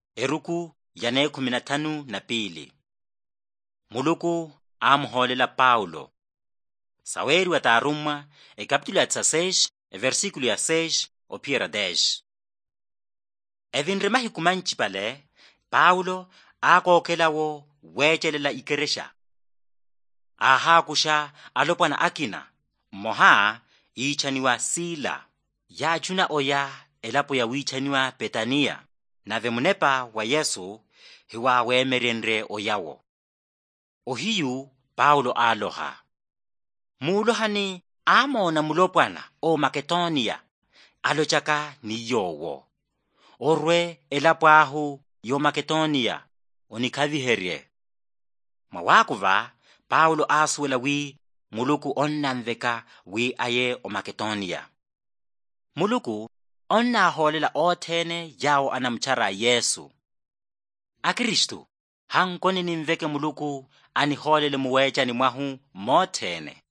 Eruku yane 12. Muluku amholela Paulo. Saweri wa tarumma capítulo ya 16 versículo ya 6 opira 10. Evinremahi kumanchi pale Paulo akokelawo wechelela ikeresha. Ahakusha alopwana akina moha ichaniwa Sila yachuna oya elapo ya wichaniwa Petania na vemunepa wa Yesu hiwa wemerenre oyawo. Ohiyu Paulo aloha. Mulohani amona mulopwana o Makedonia alochaka ni yowo. Orwe elapo ahu yo Makedonia onikaviherye. Mawakuva Paulo asuela wi muluku onnamveka wi aye o Makedonia. Muluku onna holela othene yawo anamchara Yesu. Akristu hankoni nimveke muluku aniholele muwechani mwahu mothene.